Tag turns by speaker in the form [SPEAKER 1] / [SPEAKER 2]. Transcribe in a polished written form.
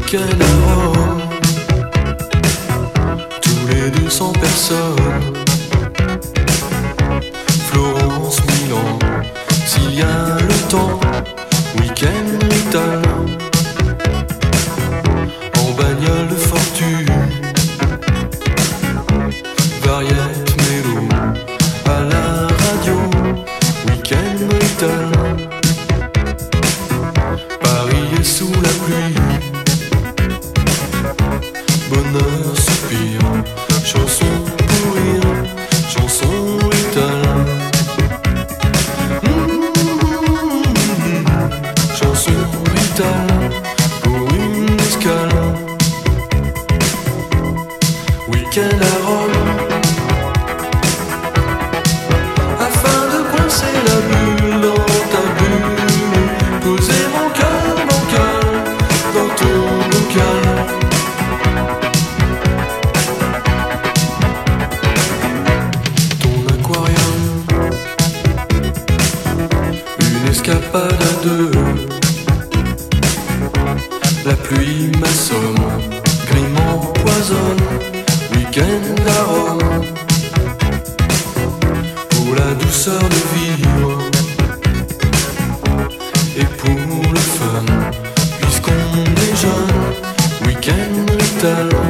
[SPEAKER 1] week-end à Rome. Tous les 200 personnes. Florence, Milan, s'il y a le temps. Week-end Rital. En bagnole de fortune. Variette, mélo, à la radio. Week-end Rital. Paris est sous la pluie. Bonheur, soupir, chanson pour rire, chanson Rital. Chanson Rital pour une escale. Week-end à Rome. Afin de coincer la bulle dans ta bulle, poser mon cœur bancal dans ton local. Ton aquarium, une escapade à deux. La pluie m'assomme, grime m'empoisonne. Week-end à Rome. Pour la douceur de vivre et pour le fun, puisqu'on est jeune. Week-end Rital.